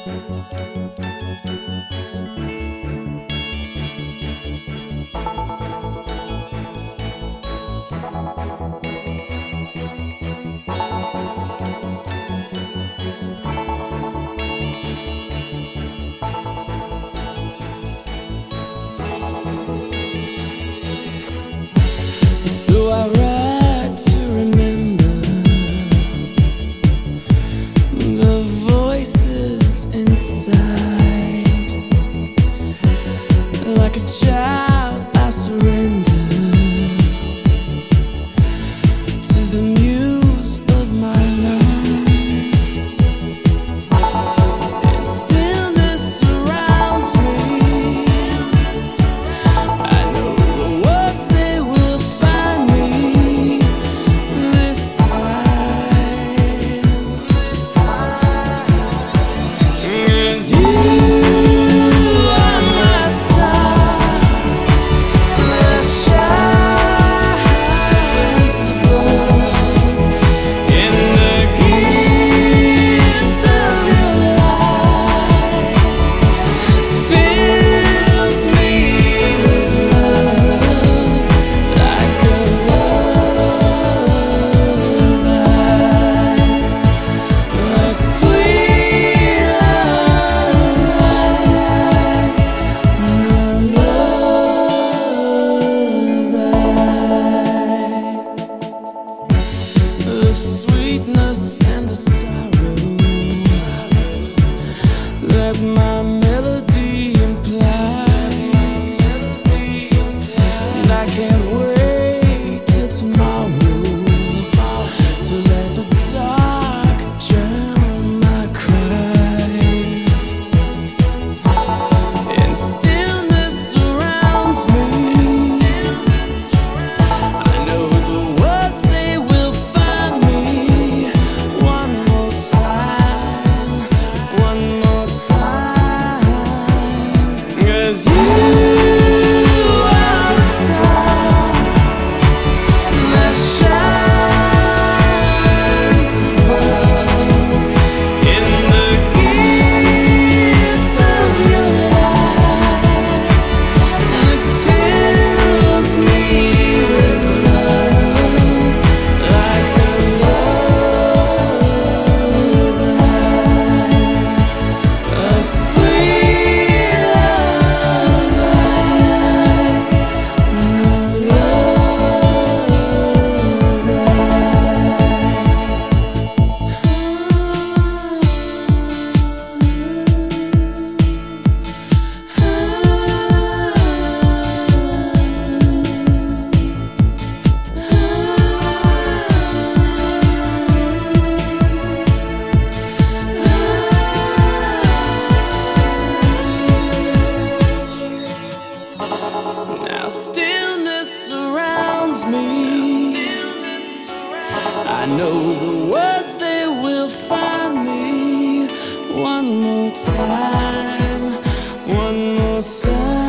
So I write to remember the voices inside. Like a child, I surrender to the muse of my life. And stillness surrounds me. I know the words they will find me this time. As you are my star that shines above, in the gift of your light fills me with love like a lullaby, a sweet the sweetness and the sorrow that my melody implies. And I can't wait till tomorrow to let the dark drown my cries. And stillness surrounds me. I know the words they will find me one more time, one more time. 'Cause you are the star that shines above, in the gift of your light that fills me with love like a lullaby, a sweet Now stillness surrounds me. I know the words they will find me one more time, one more time.